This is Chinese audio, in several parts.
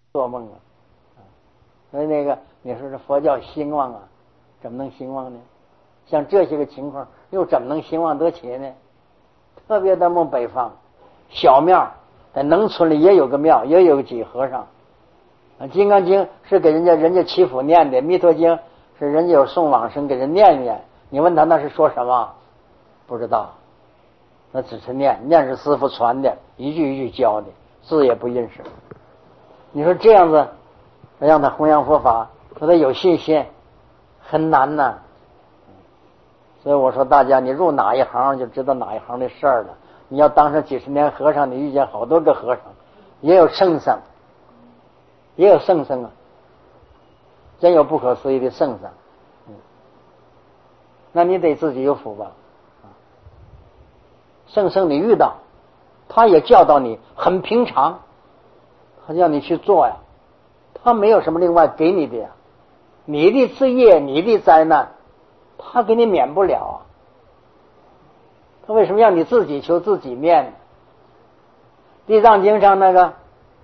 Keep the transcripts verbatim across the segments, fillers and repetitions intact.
做梦啊。所以那个你说这佛教兴旺啊，怎么能兴旺呢？像这些个情况又怎么能兴旺得起呢？特别的梦北方小庙，在农村里也有个庙，也有个几和尚。啊，《金刚经》是给人家人家祈福念的，《弥陀经》是人家有送往生给人念念。你问他那是说什么？不知道，那只是念，念是师傅传的，一句一句教的，字也不认识。你说这样子让他弘扬佛法，说他有信心，很难呐。所以我说大家，你入哪一行就知道哪一行的事儿了。你要当上几十年和尚，你遇见好多个和尚，也有圣僧，也有圣僧啊，真有不可思议的圣僧。嗯，那你得自己有福吧。圣僧你遇到，他也教导你很平常，他叫你去做呀，他没有什么另外给你的呀。你的罪业，你的灾难，他给你免不了啊。他为什么让你自己求自己面呢？地藏经上那个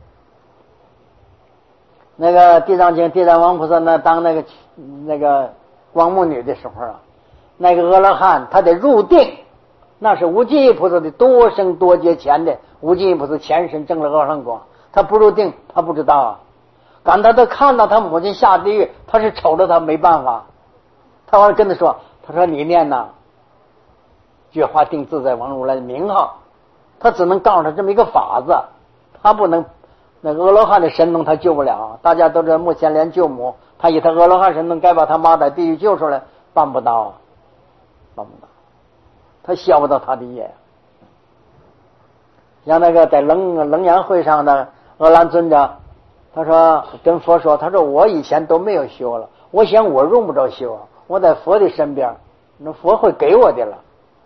那个地藏经，地藏王菩萨呢当那个那个光目女的时候啊，那个阿罗汉他得入定，那是无尽意菩萨的多生多劫前的无尽意菩萨前身证了阿罗汉果，他不入定他不知道啊。赶他都看到他母亲下地狱，他是瞅着他没办法，他完跟他说，他说你念呐觉华定自在王如来的名号，他只能告诉他这么一个法子，他不能那个阿罗汉的神通他救不了。大家都知道目前连救母，他以他阿罗汉神通该把他妈在地狱救出来，办不到，办不到，他消不到他的业。像那个在楞楞严会上的阿兰尊者，他说跟佛说，他说我以前都没有修了，我想我用不着修，我在佛的身边，那佛会给我的了。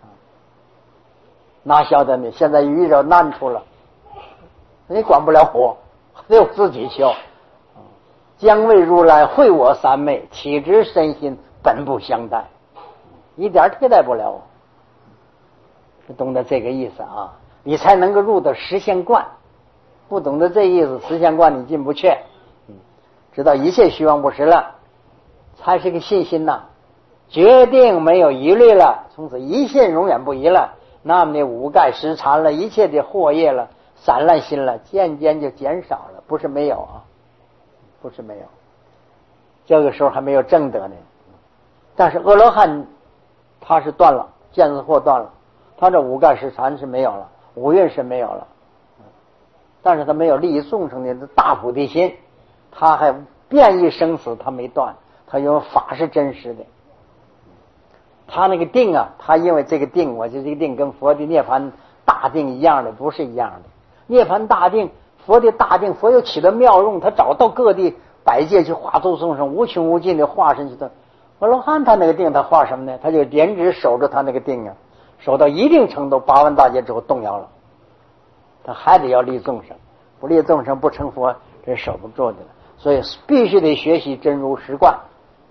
哪晓得呢？现在遇着难处了，你管不了我，得我自己修。将为如来会我三昧，岂知身心本不相待，一点替代不了我。你懂得这个意思啊，你才能够入到实相观。不懂得这意思，实相观你进不去。嗯，知道一切虚妄不实了，才是个信心呐，决定没有疑虑了，从此一信永远不疑了。那么的五盖十禅了，一切的惑业了，散乱心了，渐渐就减少了，不是没有啊，不是没有。这个时候还没有证得呢，但是阿罗汉他是断了，见思惑断了，他这五盖十禅是没有了，五蕴是没有了，但是他没有利益众生的大菩提心，他还变异生死他没断，他有法是真实的。他那个定啊，他因为这个定，我就这个定跟佛的涅槃大定一样的，不是一样的。涅槃大定，佛的大定，佛又起了妙用，他找到各地百界去化度众生，无穷无尽的化身去的。阿罗汉他那个定，他化什么呢？他就连直守着他那个定啊，守到一定程度，八万大劫之后动摇了，他还得要利众生，不利众生不成佛，这守不住的了。所以必须得学习真如实观。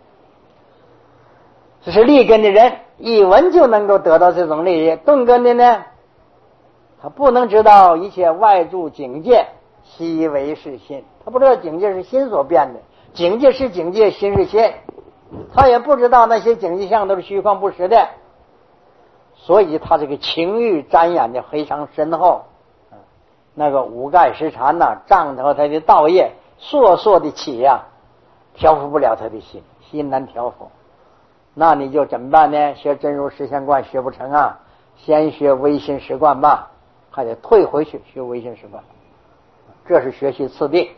这是立根的人，一闻就能够得到这种利益。钝根的呢，他不能知道一切外住境界，悉为是心。他不知道境界是心所变的，境界是境界，心是心。他也不知道那些境界相都是虚幻不实的，所以他这个情欲沾染的非常深厚。那个五盖十禅呐、啊，障着他的道业，烁烁的起呀、啊，调伏不了他的心，心难调伏。那你就怎么办呢？学真如实相观学不成啊，先学唯心实观吧，还得退回去学唯心实观，这是学习次第。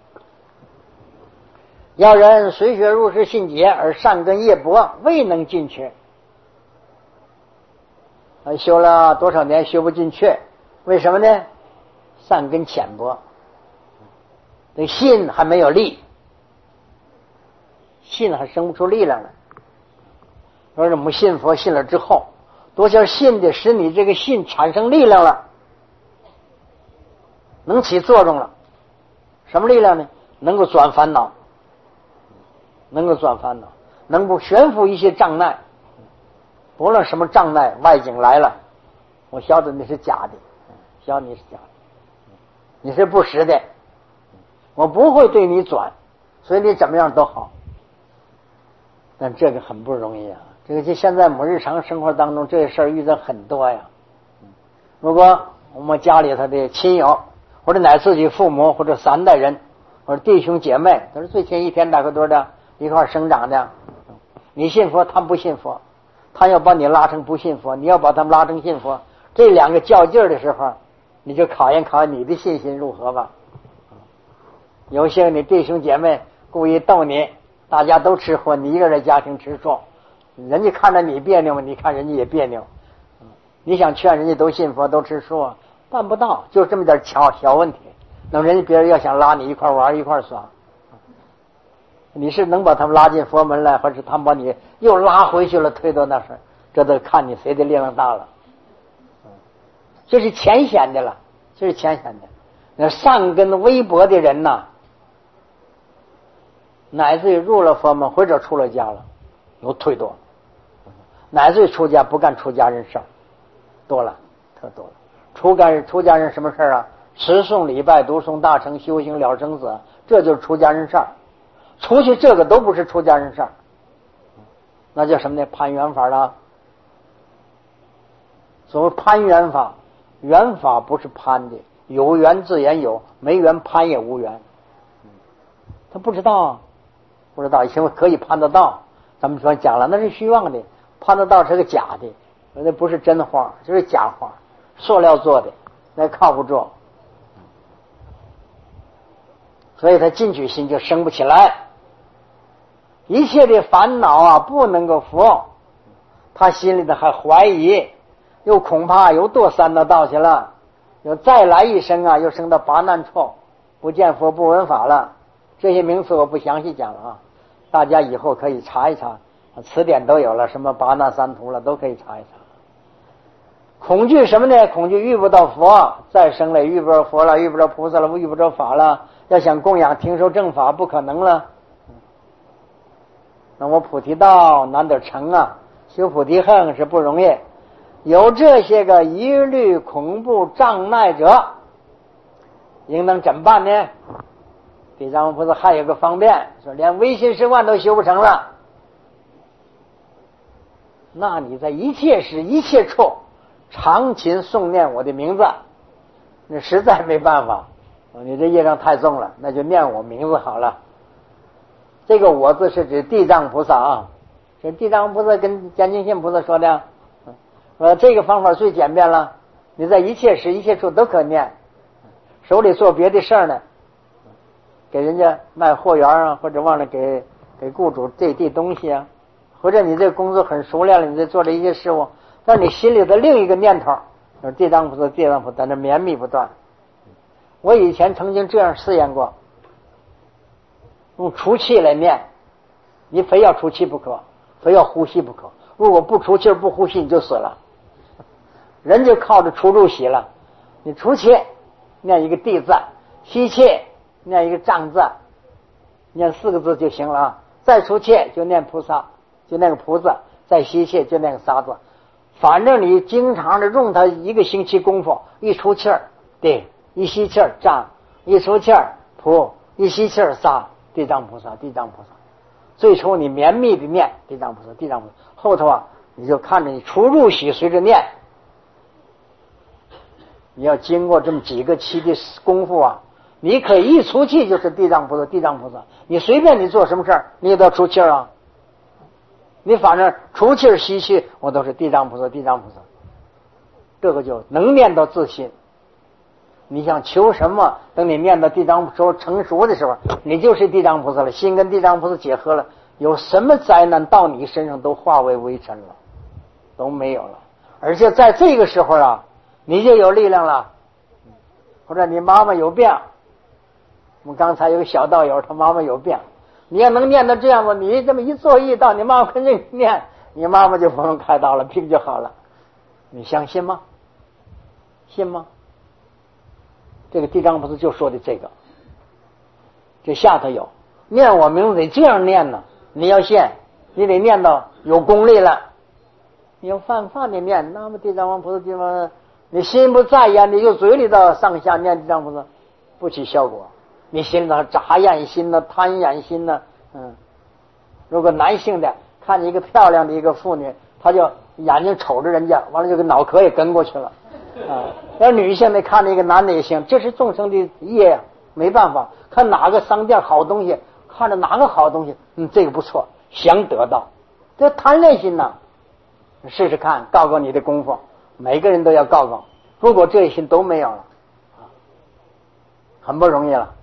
要人随学入世信解，而善根业薄，未能进去。修了多少年修不进去，为什么呢？善根浅薄，这信还没有力，信还生不出力量来。说是我们信佛信了之后，多少信的使你这个信产生力量了，能起作用了。什么力量呢？能够转烦恼，能够转烦恼，能够悬浮一些障碍。不论什么障碍，外境来了，我晓得你是假的，晓得你是假的，你是不实的， 我不会对你转，所以你怎么样都好。但这个很不容易啊，这个就现在我们日常生活当中这些事儿遇到很多呀。如果我们家里头的亲友，或者乃自己父母，或者三代人，或者弟兄姐妹，都是最近一天大概多的一块生长的，你信佛，他们不信佛，他要把你拉成不信佛，你要把他们拉成信佛，这两个较劲儿的时候，你就考验考验你的信心如何吧。有些你弟兄姐妹故意逗你，大家都吃荤，你一个人家庭吃素，人家看着你别扭，你看人家也别扭。你想劝人家都信佛都吃素，办不到，就这么点小小问题。那么人家别人要想拉你一块玩一块耍，你是能把他们拉进佛门来，还是他们把你又拉回去了，推到那事，这都看你谁的力量大了。这是浅显的了，这是浅显的。那善根微薄的人呐，乃至于入了佛门或者出了家了，有忒多，乃至于出家不干出家人事儿，多了，特多了。出家人出家人什么事儿啊？持诵礼拜、读诵大乘、修行了生死，这就是出家人事儿。除去这个都不是出家人事儿，那叫什么呢？攀缘法了。所谓攀缘法，缘法不是攀的，有缘自然有，没缘攀也无缘。他不知道啊，不知道，以前可以攀得到，咱们说讲了，那是虚妄的，攀得到是个假的，那不是真花，就是假花，塑料做的，那靠不住。所以他进取心就生不起来，一切的烦恼啊不能够服，他心里头还怀疑，又恐怕又堕三恶道去了，又再来一生啊，又生到八难处，不见佛不闻法了。这些名词我不详细讲了啊，大家以后可以查一查，词典都有了，什么八难三途了，都可以查一查。恐惧什么呢？恐惧遇不到佛，再生了遇不着佛了，遇不着菩萨了，遇不着法了，要想供养听受正法不可能了。那我菩提道难得成啊，修菩提恨是不容易。有这些个疑虑恐怖障碍者，应当怎么办呢？地藏王菩萨还有个方便，说连唯心十万都修不成了，那你在一切时一切处常勤诵念我的名字，那实在没办法，你这业障太重了，那就念我名字好了。这个我字是指地藏菩萨啊，这地藏菩萨跟迦金信菩萨说的，说这个方法最简便了，你在一切时一切处都可念，手里做别的事儿呢，给人家卖货源啊，或者忘了给给雇主这递东西啊，或者你这工作很熟练了，你在做这一些事物，但你心里的另一个念头就是地藏菩萨地藏菩萨在那绵密不断。我以前曾经这样试验过，用除气来念，你非要除气不可，非要呼吸不可，如果不除气不呼吸你就死了，人就靠着除住息了。你除气念一个地字，吸气念一个藏字，念四个字就行了啊。再除气就念菩萨，就那个菩萨，再吸气就那个沙字，反正你经常的用它一个星期功夫，一出气儿对，一吸气儿藏，一出气儿菩，一吸气儿沙，地藏菩萨地藏菩萨。最初你绵密的念地藏菩萨地藏菩萨，后头啊你就看着你除入息随着念，你要经过这么几个期的功夫啊，你可以一出气就是地藏菩萨地藏菩萨，你随便你做什么事儿你也都要出气儿啊，你反正除气吸气我都是地藏菩萨地藏菩萨，这个就能念到自信。你想求什么，等你念到地藏菩萨成熟的时候，你就是地藏菩萨了，心跟地藏菩萨结合了，有什么灾难到你身上都化为微尘了，都没有了。而且在这个时候啊，你就有力量了。或者你妈妈有病，我们刚才有个小道友他妈妈有病，你要能念到这样子，你这么一做一道，你妈妈跟着念，你妈妈就不用开刀了，病就好了。你相信吗？信吗？这个地藏菩萨就说的这个，这下头有念我名字得这样念呢，你要信，你得念到有功力了。你要泛泛的念南无地藏王菩萨地藏菩萨，你心不在焉，你就嘴里头上下念地藏菩萨，不起效果。 你心里头眨眼心呢，贪眼心呢，嗯。如果男性的看见一个漂亮的一个妇女，他就眼睛瞅着人家，完了就跟脑壳也跟过去了啊。要女性的看见一个男的也行，这是众生的业呀，没办法。看哪个商店好东西，看着哪个好东西，嗯，这个不错，想得到，这贪恋心呐。试试看，告告你的功夫，每个人都要告告。如果这些心都没有了，很不容易了。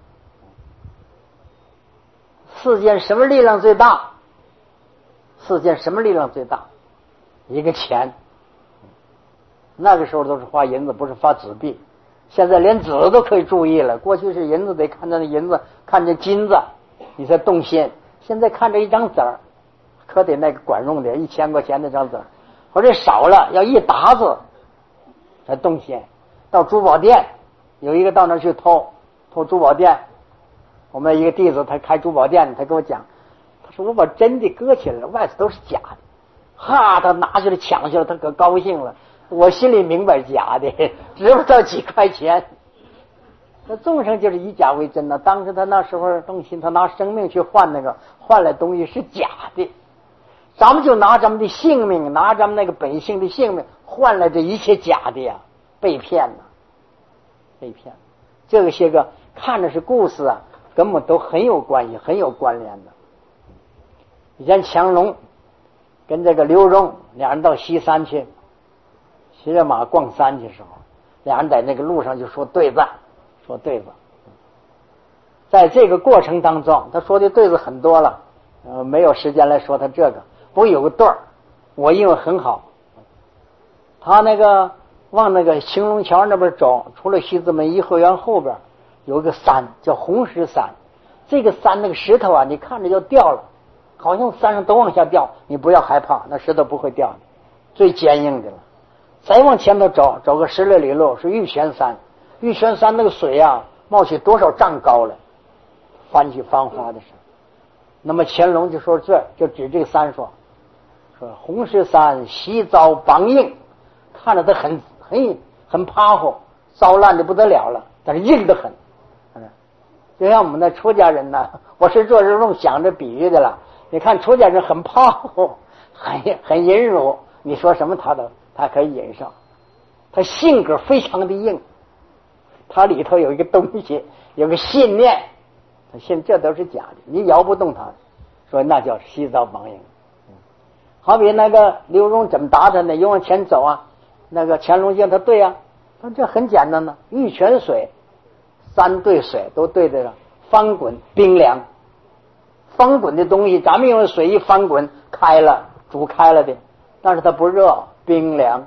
世间什么力量最大？世间什么力量最大？一个钱。那个时候都是花银子，不是发纸币。现在连纸都可以注意了。过去是银子得看见银子，看见金子，你才动心。现在看着一张纸儿，可得那个管用的，一千块钱那张纸儿，或者少了要一沓子才动心。到珠宝店，有一个到那儿去偷偷珠宝店，我们一个弟子他开珠宝店，他跟我讲，他说我把真的搁起来了，外头都是假的。哈，他拿去了抢去了，他可高兴了。我心里明白假的，值不到几块钱。那众生就是以假为真呢。当时他那时候动心，他拿生命去换那个，换来东西是假的。咱们就拿咱们的性命，拿咱们那个本性的性命换来这一切假的呀，被骗了，被骗。这个些个看着是故事啊，根本都很有关系，很有关联的。以前强龙跟这个刘荣两人到西山去，骑着马逛山去的时候，两人在那个路上就说对子，说对子。在这个过程当中，他说的对子很多了，呃，没有时间来说他这个。不过有个对儿，我印象很好。他那个往那个青龙桥那边走，出了西直门颐和园后边有一个山叫红石山。这个山那个石头啊，你看着就掉了，好像山上都往下掉，你不要害怕，那石头不会掉的，最坚硬的了。再往前头走，走个十来里路是玉泉山。玉泉山那个水啊，冒起多少丈高了，翻起繁华的山。那么乾隆就说这就指这个山说，说红石山西遭邦硬，看着它很很很趴乎，糟烂的不得了了，但是硬得很。就像我们的出家人呢，我是做这种想着比喻的了。你看出家人很趴乎，很很隐辱，你说什么他都他可以忍受，他性格非常的硬，他里头有一个东西，有个信念，他信这都是假的，你摇不动他，所以那叫西遭邦硬。好比那个刘荣怎么答他呢？又往前走啊，那个乾隆叫他对啊，他这很简单呢，玉泉水三对水都对得上，翻滚冰凉，翻滚的东西咱们用水一翻滚开了，煮开了的，但是它不热，冰凉。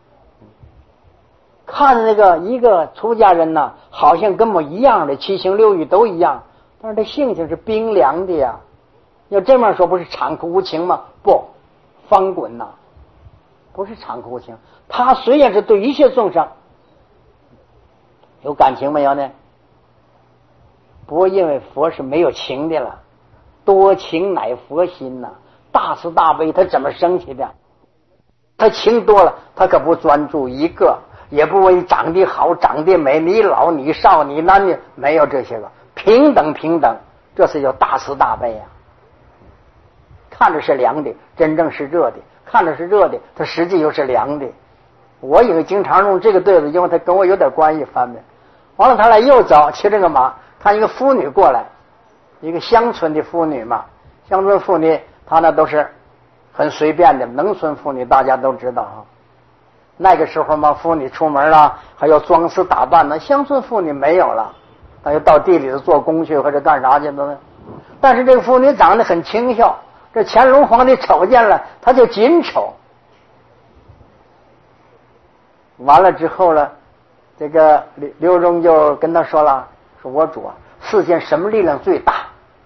看那个一个出家人呢，好像跟我一样的，七情六欲都一样，但是他性情是冰凉的呀。要这么说，不是残酷无情吗？不，翻滚呐，不是残酷无情。他虽然是对一切众生有感情没有呢？不过因为佛是没有情的了，多情乃佛心呐、啊，大慈大悲他怎么生起的？他情多了，他可不专注一个，也不为长得好长得美，你老你少你男女，没有这些个，平等平等，这是叫大慈大悲啊。看着是凉的，真正是热的；看着是热的，它实际又是凉的。我以为经常用这个对子，因为它跟我有点关系方面。完了他俩又走，骑这个马，看一个妇女过来，一个乡村的妇女嘛，乡村妇女她那都是很随便的，农村妇女大家都知道啊。那个时候嘛，妇女出门了还要装饰打扮呢，乡村妇女没有了，她就到地里头做工去或者干啥去了。但是这个妇女长得很清秀，这乾隆皇帝瞅见了，他就紧瞅。完了之后呢，这个刘刘荣就跟他说了，说我主啊，世间什么力量最大？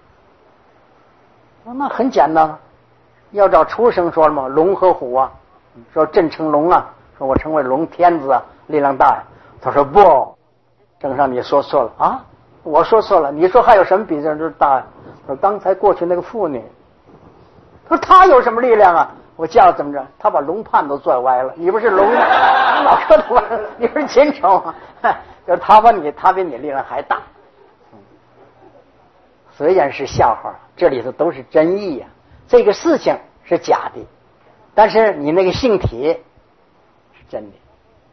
那很简单，要照出生说了嘛，龙和虎啊，说朕称龙啊，说我称为龙天子啊，力量大呀。他说不，圣上你说错了啊，我说错了，你说还有什么比这大？说刚才过去那个妇女，他说他有什么力量啊？我叫怎么着？他把龙盼都拽歪了。你不是龙，老说他吧，你不是禽虫啊？就是他把你，他比你力量还大。 虽然是笑话，这里头都是真意呀、啊。这个事情是假的，但是你那个性体是真的。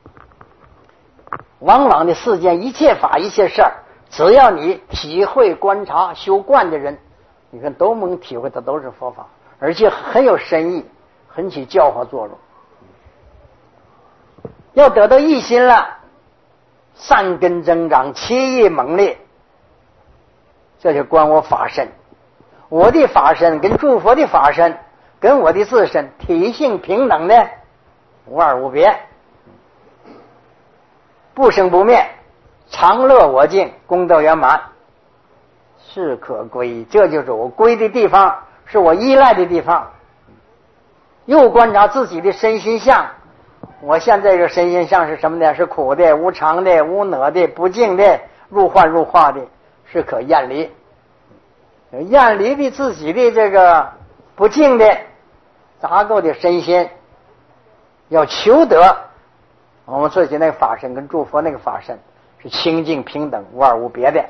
往往的世间一切法一切事儿，只要你体会观察修观的人，你看都能体会，它都是佛法，而且很有深意，很起教化作用。要得到一心了，善根增长，气意猛烈，这就关我法身。我的法身跟诸佛的法身跟我的自身体性平等的，无二无别，不生不灭，常乐我净，功德圆满，是可归。这就是我归的地方，是我依赖的地方。又观察自己的身心相，我现在这个身心相是什么呢？是苦的、无常的、无我的、不净的、入幻入化的，是可厌离。厌离的自己的这个不净的杂垢的身心，要求得我们自己那个法身跟诸佛那个法身是清净平等，无二无别的。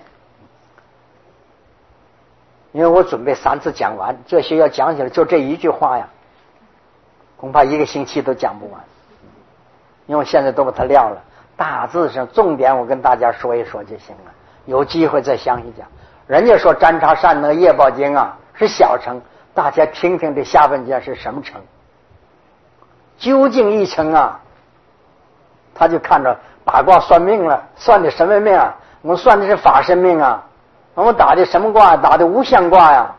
因为我准备三次讲完，这些要讲起来就这一句话呀，恐怕一个星期都讲不完，因为我现在都把它撂了，大致上重点我跟大家说一说就行了，有机会再详细讲。人家说占察善那个业报经啊是小乘，大家听听这下半节是什么乘，究竟一乘啊，他就看着八卦算命了，算的什么命啊？我们算的是法身命啊，我们打的什么卦？打的无相卦呀，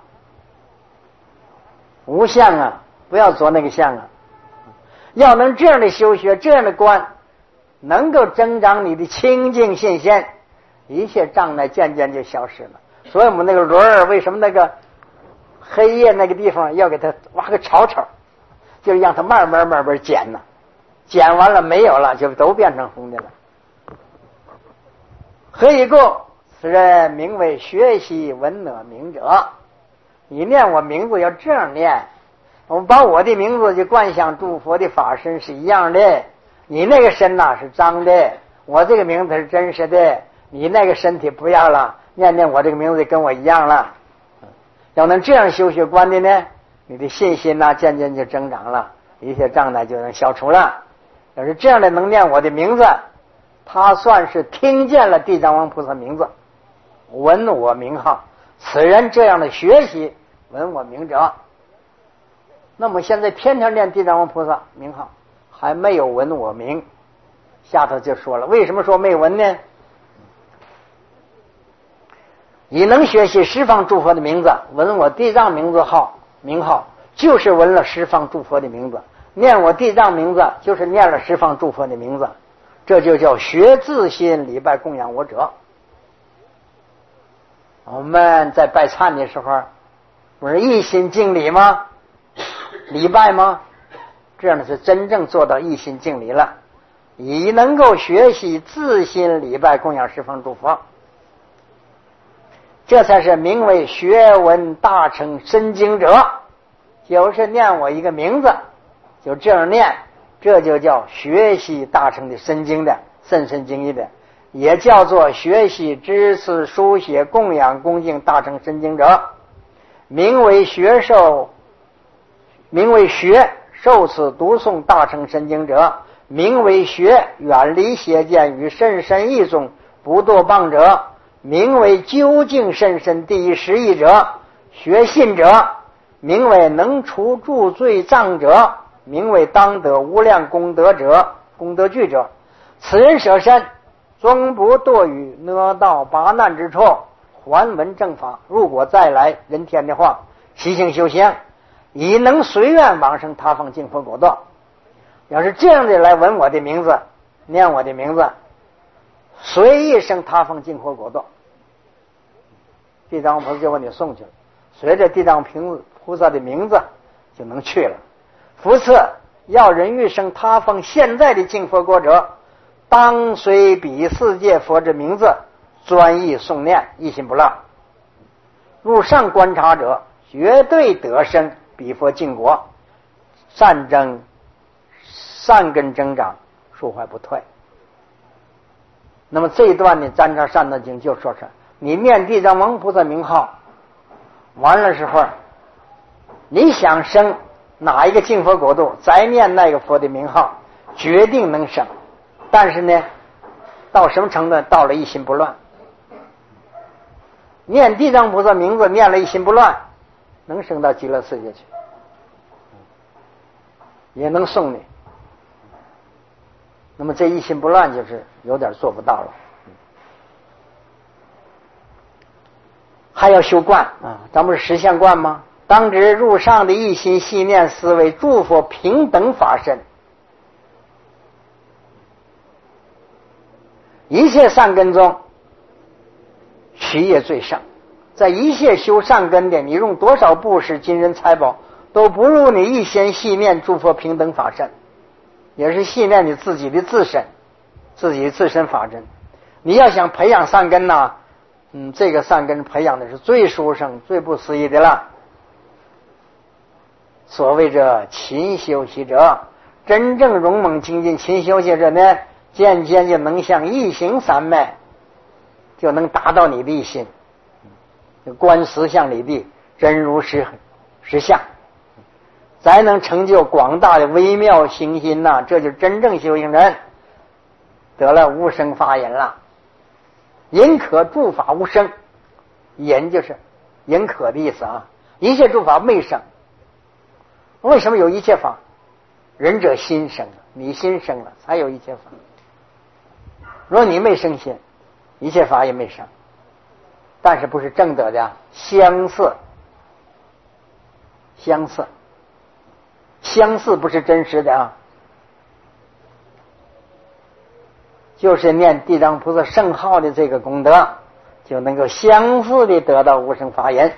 无相啊，不要做那个相啊。要能这样的修学，这样的观，能够增长你的清净信心，一切障碍渐渐就消失了。所以我们那个轮儿，为什么那个黑夜那个地方要给它挖个槽槽，就是让它慢慢慢慢减呢，减完了没有了，就都变成红的了。何以故？此人名为学习闻我名者。你念我名字要这样念，我们把我的名字就观想诸佛的法身是一样的。你那个身呐、啊、是脏的，我这个名字是真实的。你那个身体不要了，念念我这个名字跟我一样了。要能这样修学观的呢，你的信心呐、啊、渐渐就增长了，一切障碍就能消除了。要是这样的能念我的名字，他算是听见了地藏王菩萨名字，闻我名号。此人这样的学习闻我名者，那么现在天天念地藏王菩萨名号，还没有闻我名。下头就说了，为什么说没闻呢？你能学习十方诸佛的名字，闻我地藏名字号名号，就是闻了十方诸佛的名字；念我地藏名字，就是念了十方诸佛的名字。这就叫学自心礼拜供养我者。我们在拜忏的时候，不是一心敬礼吗？礼拜吗？这样的是真正做到一心敬礼了，已能够学习自心礼拜供养十方诸佛。这才是名为学闻大乘深经者，就是念我一个名字，就这样念，这就叫学习大乘的深经的甚深经义的，也叫做学习知识书写供养恭敬大乘深经者。名为学受，名为学受此读诵大乘深经者，名为学远离邪见与甚深义中不堕谤者，名为究竟甚深第一实义者，学信者，名为能除诸罪障者，名为当得无量功德者，功德具者。此人舍身终不堕于恶道八难之处，还闻正法，如果再来人天的话，习性修行，已能随愿往生他方净佛国道。要是这样的来闻我的名字，念我的名字，随一生他方净佛国道。地藏菩萨就把你送去了，随着地藏菩萨的名字就能去了。复次，要人欲生他方现在的净佛国者，当随彼世界佛之名字，专一诵念，一心不落。入上观察者，绝对得生彼佛净国，善增善根增长，数怀不退。那么这一段呢，《占察善德经》就说是，你念地藏王菩萨名号， 完了时候，你想生哪一个净佛国度，再念那个佛的名号，决定能生。但是呢，到什么程度？到了一心不乱。念地藏菩萨名字，念了一心不乱，能升到极乐世界去，也能送你。那么这一心不乱就是有点做不到了。还要修观啊，咱不是实相观吗？当知入上的一心细念思维，诸佛平等法身，一切善根中取业最上。在一切修善根的，你用多少布施金银财宝，都不如你一心细念诸佛平等法身，也是细念你自己的自身，自己的自身法身。你要想培养善根呢，嗯，这个善根培养的是最殊胜、最不思议的了。所谓这勤修习者，真正勇猛精进勤修习者呢，渐渐就能像一行三昧，就能达到你的一心，观实相里的真如实实相，才能成就广大的微妙行心呐、啊。这就是真正修行人得了无生法忍了。忍可诸法无生，忍就是忍可的意思啊，一切诸法未生。为什么有一切法？仁者心生，你心生了才有一切法。如果你没生心，一切法也没生。但是不是正得的，相似，相似，相似不是真实的啊。就是念地藏菩萨圣号的这个功德，就能够相似的得到无生法忍，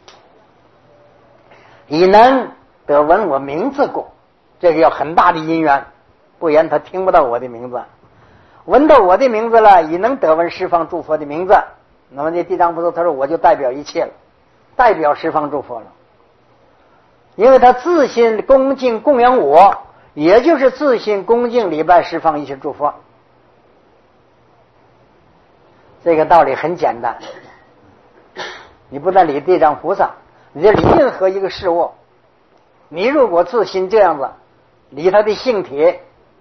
以能得闻我名字故。这个有很大的因缘，不然他听不到我的名字。闻到我的名字了，以能得闻十方诸佛的名字。那么这地藏菩萨他说我就代表一切了，代表十方诸佛了，因为他自心恭敬供养我，也就是自心恭敬礼拜十方一切诸佛。这个道理很简单，你不但礼地藏菩萨，你这礼任何一个事物，你如果自心这样子礼他的性体，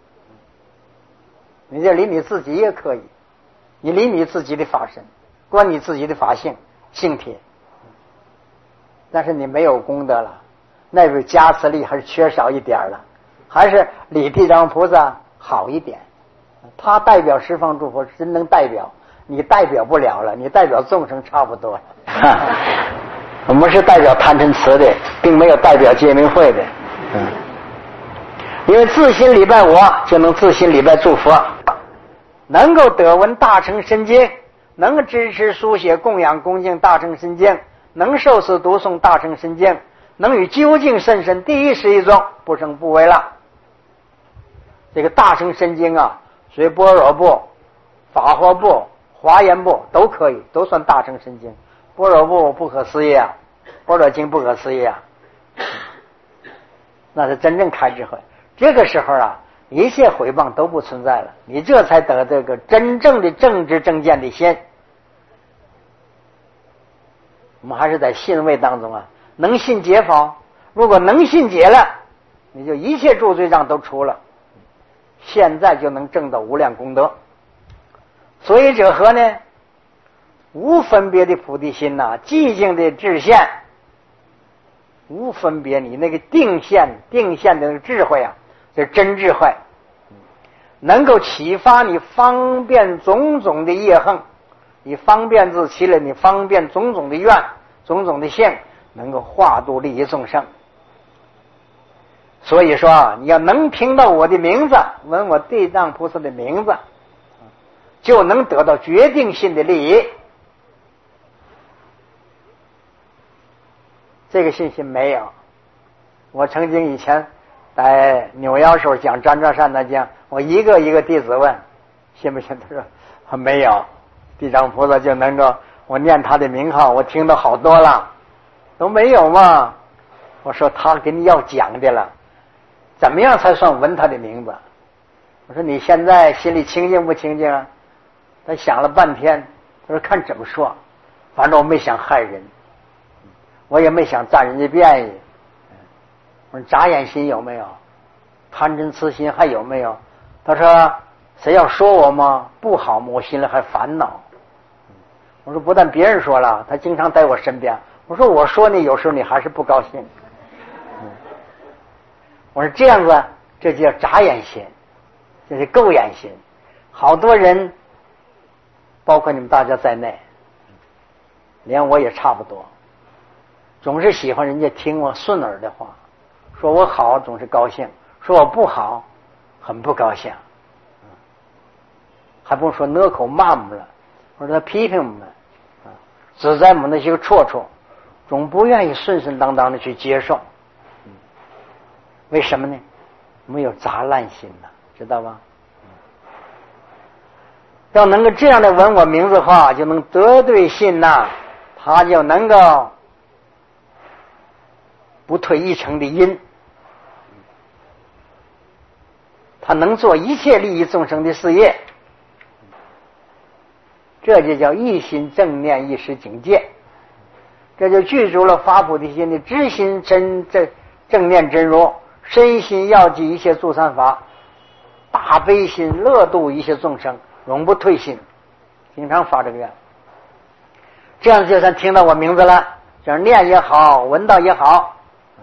你这礼你自己也可以，你礼你自己的法身，观你自己的法性性体，但是你没有功德了，那个加持力还是缺少一点了，还是礼地藏菩萨好一点。他代表十方诸佛，真能代表，你代表不了了，你代表众生差不多了。我们是代表贪嗔痴的，并没有代表戒明慧的。嗯，因为自心礼拜我，就能自心礼拜诸佛，能够得闻大乘深经，能支持书写供养恭敬大乘深经，能受持读诵大乘深经，能与究竟甚深第一十一中不生不违了。这个大乘深经啊，随般若部、法华部、华严部都可以，都算大乘深经。般若部不可思议啊，般若经不可思议啊，那是真正开智慧。这个时候啊，一切毁谤都不存在了，你这才得这个真正的正知正见的心。我们还是在信位当中啊，能信解否？如果能信解了，你就一切诸罪障都除了，现在就能证到无量功德。所以者何呢？无分别的菩提心呐、啊，寂静的智现，无分别，你那个定现定现的那个智慧啊，这真智慧，能够启发你方便种种的业行，你方便自其了，你方便种种的愿，种种的性，能够化度利益众生。所以说，你要能听到我的名字，闻我地藏菩萨的名字，就能得到决定性的利益。这个信心没有。我曾经以前在纽约时候讲张照善的讲，我一个一个弟子问信不信，他说没有，地藏菩萨就能够我念他的名号，我听到好多了，都没有嘛。我说他给你要讲的了，怎么样才算闻他的名字？我说你现在心里清净不清净啊？他想了半天，他说看怎么说，反正我没想害人， 我也没想占人家便宜。我说眨眼心有没有？贪嗔痴心还有没有？他说谁要说我吗？不好吗？我心里还烦恼。我说不但别人说了，他经常在我身边。我说我说你有时候你还是不高兴。我说这样子，这就叫眨眼心，这是够眼心。好多人，包括你们大家在内，连我也差不多，总是喜欢人家听我顺耳的话，说我好总是高兴，说我不好很不高兴，还不用说恶口骂我们了，或者他批评我们，指责我们那些个错处，总不愿意顺顺当当的去接受。为什么呢？没有杂乱心呐，知道吧？要能够这样的闻我名字的话，就能得对心呐，他就能够不退一成的因，他能做一切利益众生的事业，这就叫一心正念一时警戒，这就具足了发菩提心的知心真正正念真如，身心要记一切诸善法，大悲心乐度一切众生，永不退心，经常发这个愿。这样就算听到我名字了，就是念也好，闻到也好，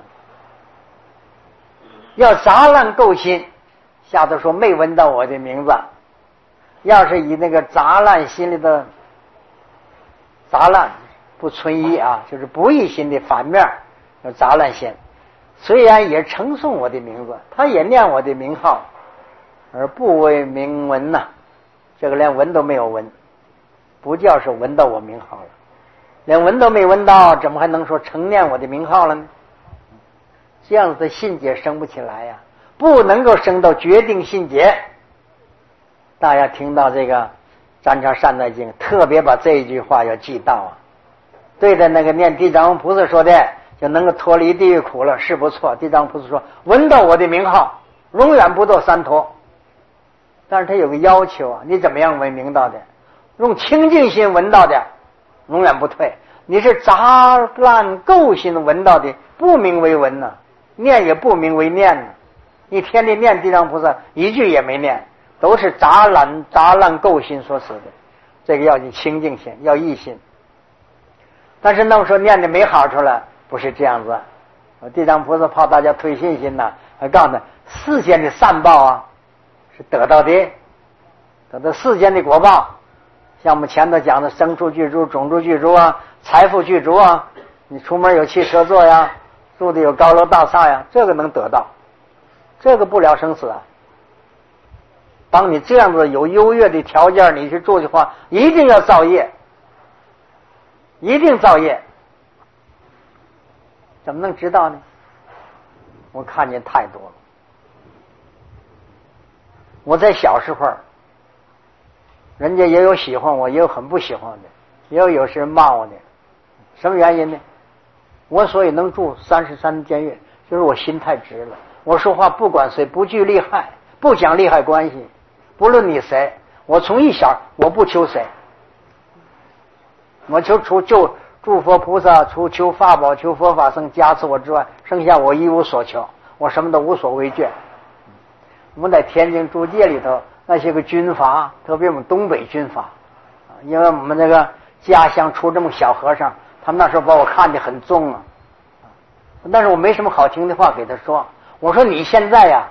要杂乱垢心，下头说没闻到我的名字，要是以那个杂乱心里的杂乱不存一啊，就是不异心的反面，叫杂乱心。虽然也称颂我的名字，他也念我的名号，而不为名闻呐、啊，这个连闻都没有闻，不叫是闻到我名号了，连闻都没闻到，怎么还能说称念我的名号了呢？这样子的信解生不起来呀、啊，不能够升到决定信解。大家听到这个占察善财经，特别把这一句话要记到啊，对着那个念地藏王菩萨说的，就能够脱离地狱苦了，是不错。地藏王菩萨说闻到我的名号，永远不堕三途。但是他有个要求啊，你怎么样为明道的？用清净心闻到的，永远不退。你是杂乱垢心闻到的，不名为闻呢、啊，念也不名为念呢、啊。你天天念地藏菩萨，一句也没念，都是杂乱杂乱垢心所使的。这个要你清净心，要一心。但是那么说念的没好处了，不是这样子。地藏菩萨怕大家退信心呐，还告诉他世间的善报啊，是得到的，得到世间的果报。像我们前头讲的牲畜具足、种族具足啊，财富具足啊，你出门有汽车坐呀，住的有高楼大厦呀，这个能得到，这个不了生死啊。当你这样子有优越的条件你去住的话，一定要造业，一定造业。怎么能知道呢？我看见太多了。我在小时候，人家也有喜欢我，也有很不喜欢的，也有有些人骂我的。什么原因呢？我所以能住三十三监狱，就是我心太直了。我说话不管谁，不惧利害，不讲利害关系，不论你谁，我从一小我不求谁，我求除就诸佛菩萨，除求法宝、求佛法僧加持我之外，剩下我一无所求，我什么都无所畏惧。我们在天津租界里头，那些个军阀，特别我们东北军阀，因为我们这个家乡出这么小和尚，他们那时候把我看得很重啊。但是我没什么好听的话给他说，我说你现在呀，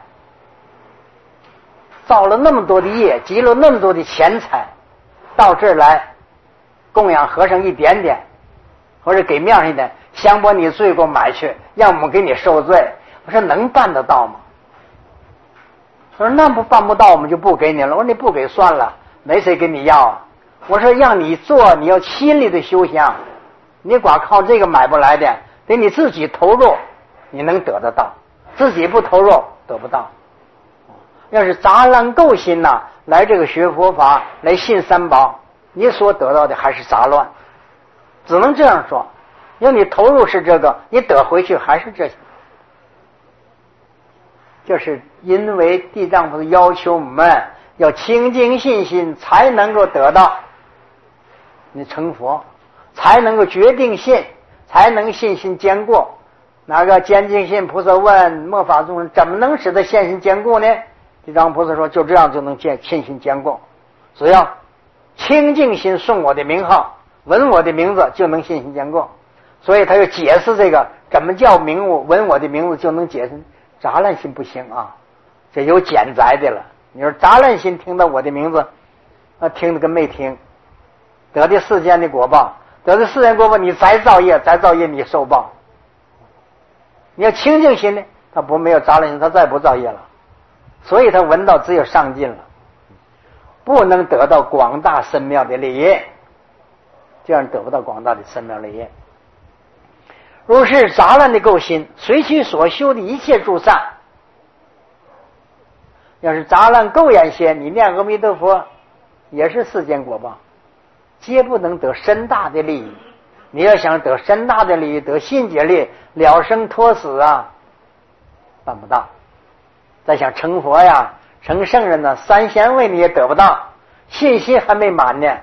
造了那么多的业，积了那么多的钱财，到这儿来供养和尚一点点，或者给面上一点，想把你罪给我买去，让我们给你受罪。我说能办得到吗？他说那不办不到，我们就不给你了。我说你不给算了，没谁跟你要啊。我说让你做，你要心里的修行，你光靠这个买不来的，得你自己投入，你能得得到，自己不投入得不到。要是杂乱垢心呐、啊，来这个学佛法，来信三宝，你所得到的还是杂乱，只能这样说。要你投入是这个，你得回去还是这些。就是因为地藏菩萨要求我们要清净信心，才能够得到你成佛，才能够决定信， 才能信心坚固。那个坚净心菩萨问末法众生，怎么能使得信心坚固呢？地藏菩萨说，就这样就能见信心坚固，只要清净心诵我的名号，闻我的名字，就能信心坚固。所以他又解释这个怎么叫名物，闻我的名字就能解释。杂乱心不行啊，这有减灾的了。你说杂乱心听到我的名字，那听得跟没听，得的世间的果报，得的世间果报，你再造业，再造业你受报。你要清净心呢，他不没有杂乱心，他再不造业了，所以他闻到只有上进了，不能得到广大深妙的利益，这样得不到广大的深妙利益。如是杂乱的垢心，随其所修的一切诸善，要是杂乱垢眼些，你念阿弥陀佛也是世间果报，皆不能得深大的利益。你要想得深大的利益，得信解力，了生脱死啊，办不到。再想成佛呀，成圣人呢，三贤位你也得不到，信心还没满呢。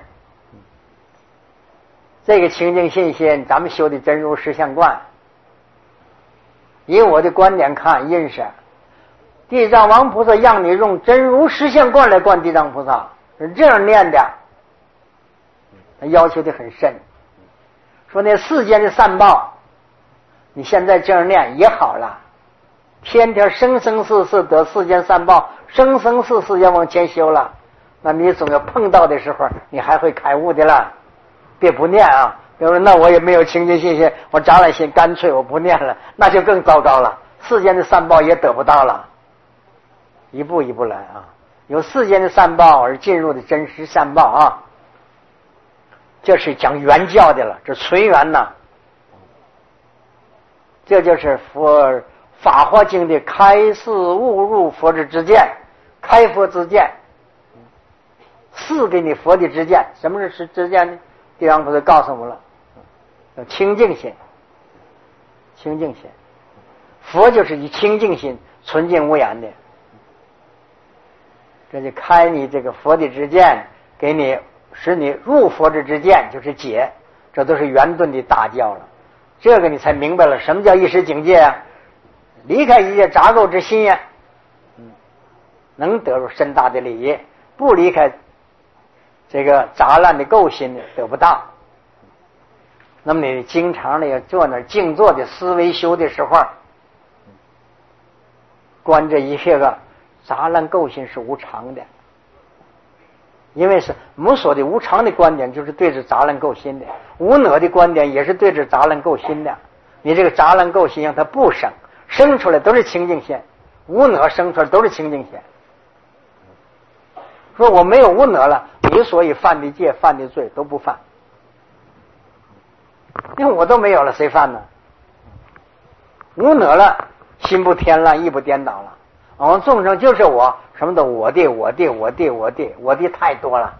这个清净信心，咱们修的真如实相观，以我的观点看，认识地藏王菩萨让你用真如实相观来观地藏菩萨，是这样念的，他要求的很深。说那世间的善报，你现在这样念也好了，天天生生世世得世间善报，生生世世要往前修了，那你总要碰到的时候，你还会开悟的了。别不念啊！比如说，那我也没有清净信心，我杂乱心，干脆我不念了，那就更糟糕了。世间的善报也得不到了。一步一步来啊，有世间的善报而进入的真实善报啊。这是讲原教的了，这纯元呐，这就是佛法华经的开示悟入佛之知见，开佛之见，赐给你佛的知见。什么是知见呢？地藏菩萨告诉我们了，叫清净心，清净心，佛就是以清净心纯净无染的，这就开你这个佛的知见，给你使你入佛之知见，就是解，这都是圆顿的大教了。这个你才明白了什么叫一时境界啊，离开一切杂垢之心呀，嗯，能得入深大的利益，不离开这个杂乱的垢心得不到。那么你经常的要坐那静坐的思维修的时候，观这一切个杂乱垢心是无常的，因为是我们说的无常的观点，就是对着杂乱垢心的；无我的观点也是对着杂乱垢心的。你这个杂乱垢心让它不生，生出来都是清净心；无我生出来都是清净心。说我没有无我了，你所以犯的戒、犯的罪都不犯，因为我都没有了，谁犯呢？无我了，心不偏乱，意不颠倒了。我们众生就是我，什么都我的，我的，我的，我的，我的太多了。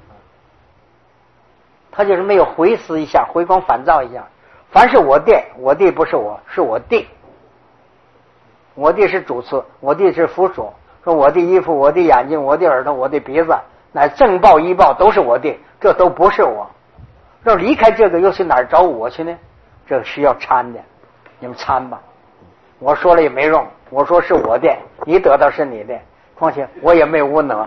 他就是没有回思一下，回光返照一下。凡是我的，我的不是我，是我的。我的是主词，我的是附属。说我的衣服，我的眼睛，我的耳朵，我的鼻子，乃正报依报都是我的，这都不是我。要离开这个，又去哪儿找我去呢？这需要参的，你们参吧。我说了也没用，我说是我的，你得到是你的，况且我也没有无我。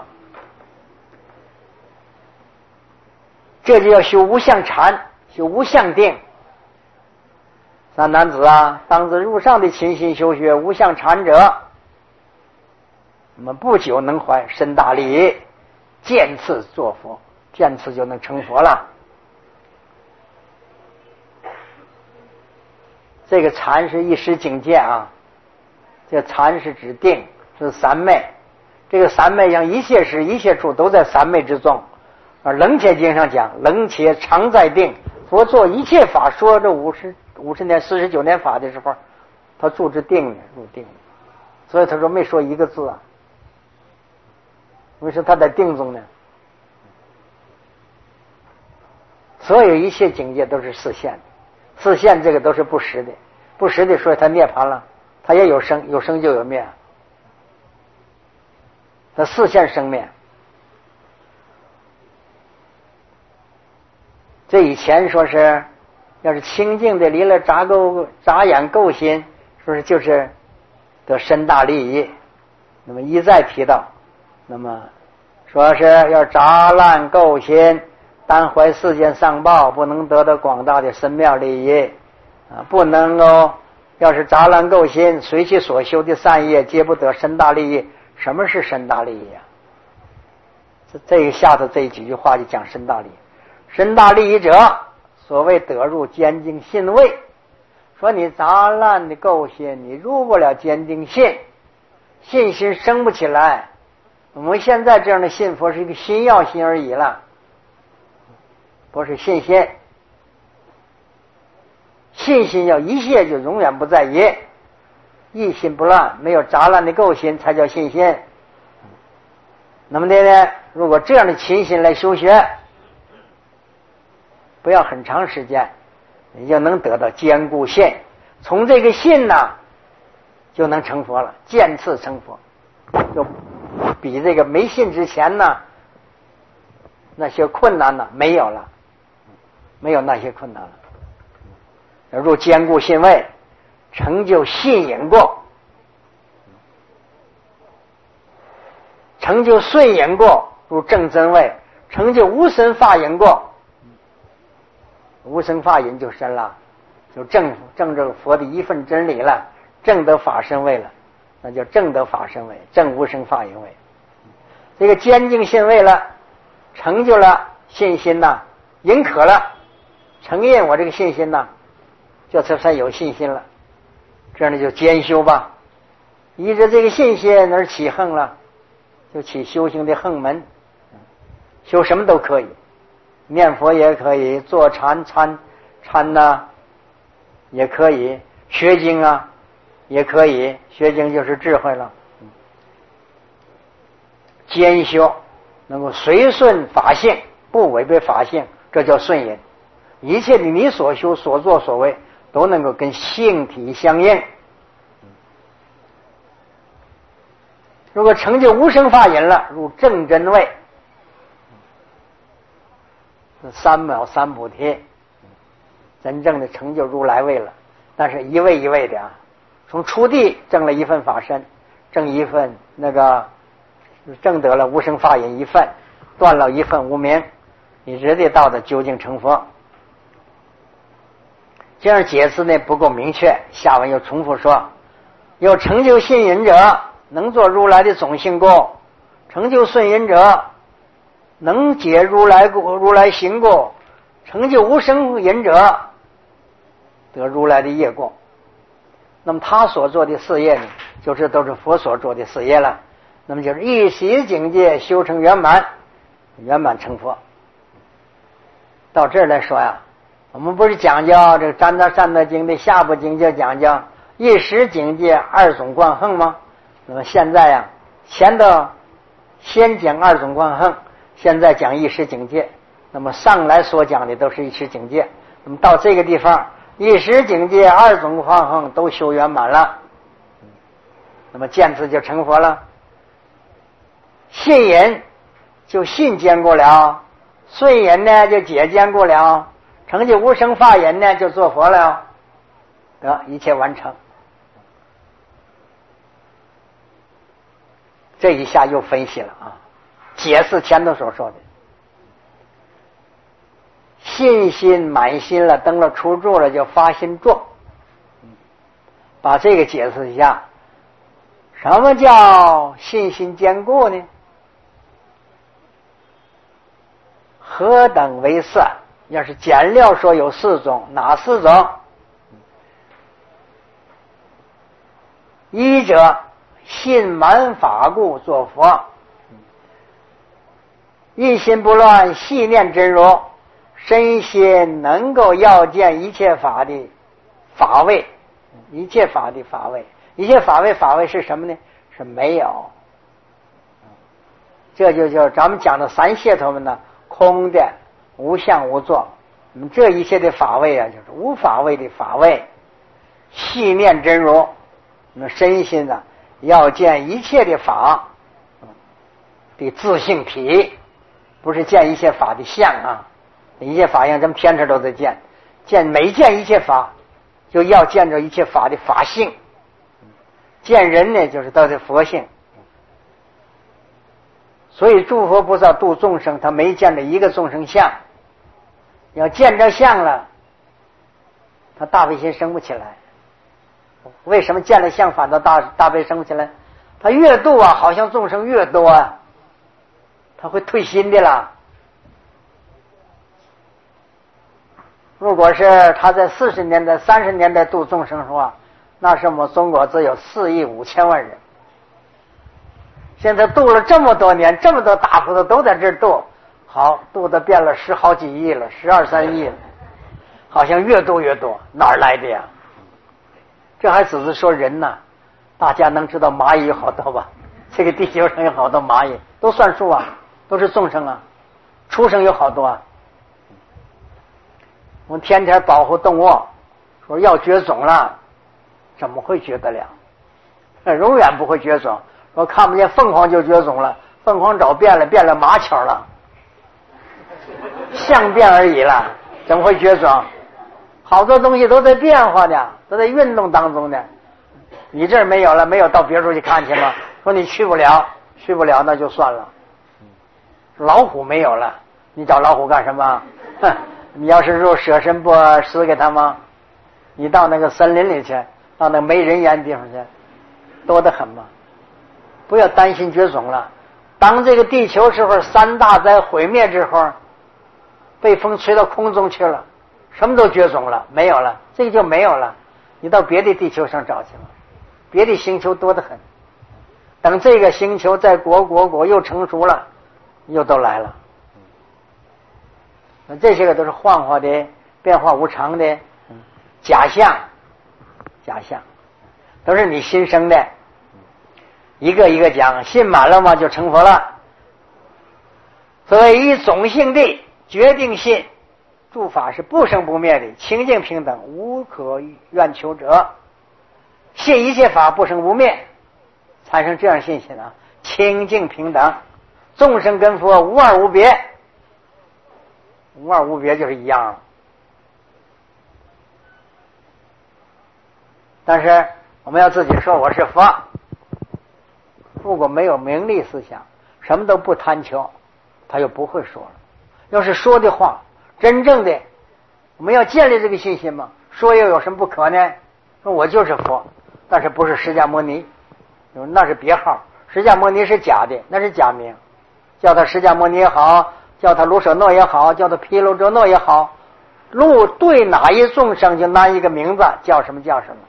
这就要修无相禅，修无相定。三男子啊，当自入上的勤心修学无相禅者，我们不久能怀深大利益，渐次作佛，渐次就能成佛了。这个禅是一时境界啊，这禅是指定，是三昧。这个三昧像一切时一切处都在三昧之中。而楞伽经上讲，楞伽常在定。佛做一切法，说这五十五十年、四十九年法的时候，他住之定呢，入定。所以他说没说一个字啊。为什么他在定中呢？所有一切境界都是示现的，示现这个都是不实的，不实的，所以他涅槃了，他也有生，有生就有灭，他示现生灭。这以前说是要是清净的离了杂垢杂眼垢心，是不是就是得深大利益？那么一再提到，那么说是要杂烂垢心，单怀世间上报，不能得到广大的深妙利益啊！不能够，要是杂烂垢心，随其所修的善业，皆不得深大利益。什么是深大利益啊？这这一下子这几句话就讲深大利益。深大利益者，所谓得入坚定信位。说你杂烂的垢心，你入不了坚定信，信心生不起来。我们现在这样的信佛是一个心要心而已了，不是信心。信心要一切就永远不在一，一心不乱，没有杂乱的垢心才叫信心。那么呢，如果这样的勤心来修学，不要很长时间，你就能得到坚固信。从这个信呢，就能成佛了，渐次成佛，就比这个没信之前呢，那些困难呢没有了，没有那些困难了。入坚固信位，成就信引过，成就顺引过，入正真位，成就无生法引过。无生法引就深了，就正正这个佛的一份真理了，正得法身位了，那叫正得法身位，正无生法引位。这个坚定信位了，成就了信心呐，引可了，承认我这个信心呐，这才算有信心了。这样的就兼修吧，依着这个信心而起横了，就起修行的横门，修什么都可以，念佛也可以，坐禅参参呐也可以，学经啊也可以，学经就是智慧了。兼修能够随顺法性，不违背法性，这叫顺引。一切的你所修所作所为都能够跟性体相应。如果成就无生法引了，入正真位，三藐三菩提，真正的成就如来位了。但是一位一位的啊，从初地证了一份法身，证一份那个证得了无生法引一份，断了一份无明，你直得到的究竟成佛。这样解释呢不够明确，下文又重复说，有成就信引者，能做如来的总性供；成就顺引者，能解如来如来行供；成就无生引者，得如来的业供。那么他所做的事业呢，就是都是佛所做的事业了。那么就是一时境界修成圆满，圆满成佛。到这儿来说呀，我们不是讲究这个《占道善德经》的下部经就讲究一时境界二种观横吗？那么现在呀，前头先讲二种观横，现在讲一时境界。那么上来所讲的都是一时境界，那么到这个地方，一时境界二种观横都修圆满了，那么见次就成佛了。信引就信坚固了，顺引呢就解坚固了，成就无生法引呢就做佛了，得一切完成。这一下又分析了啊，解释前头所说的。信心满心了，登了初住了，就发心重。把这个解释一下，什么叫信心坚固呢？何等为色？要是简料说有四种，哪四种？一者信满法故作佛，一心不乱，细念真如，身心能够要见一切法的法位，一切法的法位，一切法位法位是什么呢？是没有。这就叫咱们讲的三解脱们呢，空的、无相、无作。那么这一切的法位啊，就是无法位的法位。细念真如，那么身心呢，要见一切的法的自性体，不是见一切法的相啊。一切法相咱们天天都在见， 见每见一切法，就要见着一切法的法性。见人呢，就是他的佛性。所以诸佛菩萨度众生，他没见着一个众生相。要见着相了，他大悲心生不起来。为什么见了相反倒大大悲生不起来？他越度啊，好像众生越多啊，他会退心的啦。如果是他在四十年代、三十年代度众生的话，那是我们中国只有四亿五千万人。现在度了这么多年，这么多大菩萨都在这儿度，好，度的变了十好几亿了，十二三亿了，好像越度越多，哪儿来的呀？这还只是说人呐，大家能知道蚂蚁有好多吧？这个地球上有好多蚂蚁，都算数啊，都是众生啊，畜生有好多啊。我们天天保护动物，说要绝种了，怎么会绝得了？永远不会绝种。说看不见凤凰就绝种了，凤凰爪变了，变了麻雀了，相变而已了，怎么会绝种？好多东西都在变化的，都在运动当中的。你这儿没有了，没有到别处去看去吗？说你去不了，去不了那就算了。老虎没有了，你找老虎干什么？哼，你要是入舍身不死给他吗？你到那个森林里去，到那没人烟的地方去，多得很嘛。不要担心绝种了。当这个地球时候三大灾毁灭之后，被风吹到空中去了，什么都绝种了，没有了，这个就没有了。你到别的地球上找去了，别的星球多得很。等这个星球在国国国又成熟了，又都来了。那这些个都是幻化的、变化无常的假象，假象都是你心生的。一个一个讲，信满了嘛就成佛了。所以以种性地决定信，诸法是不生不灭的，清净平等，无可愿求者。信一切法不生不灭，产生这样信心啊，清净平等，众生跟佛无二无别，无二无别就是一样了。但是我们要自己说我是佛，如果没有名利思想，什么都不贪求，他又不会说了。要是说的话，真正的我们要建立这个信心嘛，说又有什么不可呢？说我就是佛，但是不是释迦牟尼，那是别号，释迦牟尼是假的，那是假名，叫他释迦牟尼也好，叫他卢舍诺也好，叫他毗卢遮那也好，路对哪一众生就拿一个名字，叫什么叫什么。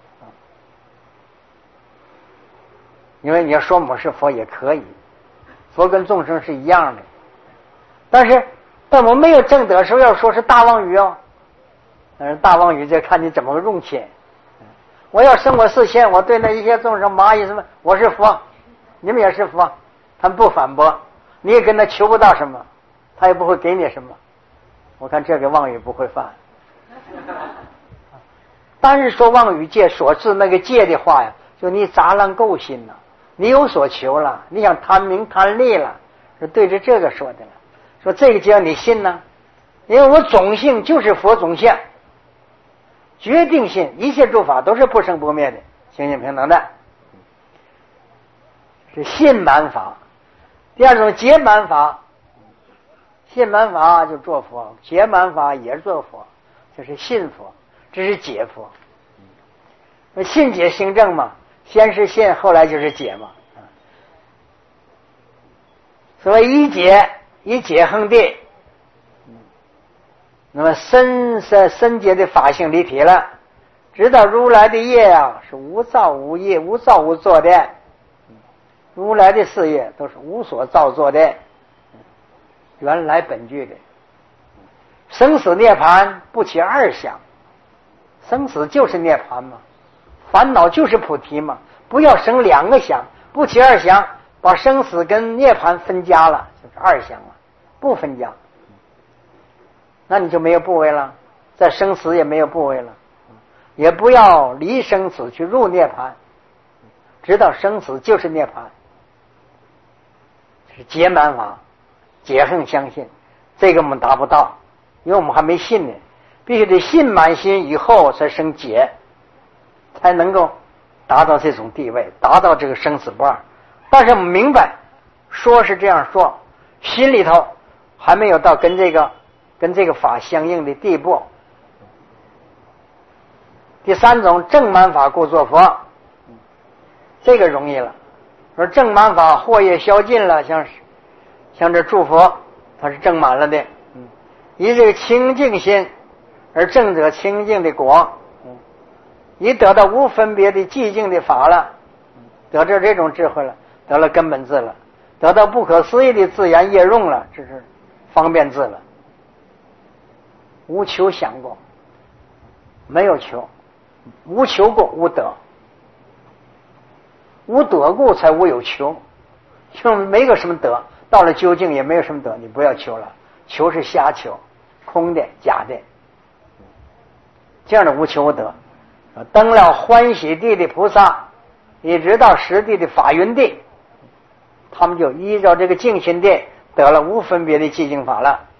因为你要说我是佛也可以，佛跟众生是一样的，但是但我没有证得时候要说是大妄语哦，但是大妄语就看你怎么用起。我要生我四千，我对那一些众生蚂蚁什么，我是佛，你们也是佛，他们不反驳，你也跟他求不到什么，他也不会给你什么。我看这个妄语不会犯。但是说妄语界所致那个界的话呀，就你杂乱垢心了，你有所求了，你想贪名贪利了，是对着这个说的了。说这个只要你信呢，因为我种性就是佛种相，决定信一切诸法都是不生不灭的，清净平等的，是信满法。第二种结满法，信满法就做佛，结满法也是做佛，就是信佛，这是解佛。信解行证嘛，先是信，后来就是解嘛。所谓一解，以解恒地，那么深深深解的法性离体了，知道如来的业啊是无造无业、无造无作的，如来的事业都是无所造作的，原来本具的。生死涅槃不起二想，生死就是涅槃嘛，烦恼就是菩提嘛，不要生两个想，不起二想，把生死跟涅槃分家了，就是二想了，不分家，那你就没有部位了，在生死也没有部位了，也不要离生死去入涅槃，知道生死就是涅槃，是解满法，解恨相信，这个我们达不到，因为我们还没信呢。 必须得信满心以后才生解，才能够达到这种地位，达到这个生死不二。但是我们明白，说是这样说，心里头还没有到跟这个跟这个法相应的地步。第三种，正满法故作佛，这个容易了。说正满法惑业消尽了，像像这诸佛，它是正满了的。嗯，以这个清净心而证得清净的果，嗯，已得到无分别的寂静的法了，得到这种智慧了，得了根本智了，得到不可思议的自然业用了，这是方便智了。无求想过，没有求，无求过，无得，无得故才无有求，就没有什么得，到了究竟也没有什么得，你不要求了，求是瞎求，空的假的，这样的无求无得。登了欢喜地的菩萨，一直到实地的法云地，他们就依照这个净心地得了无分别的寂静法了。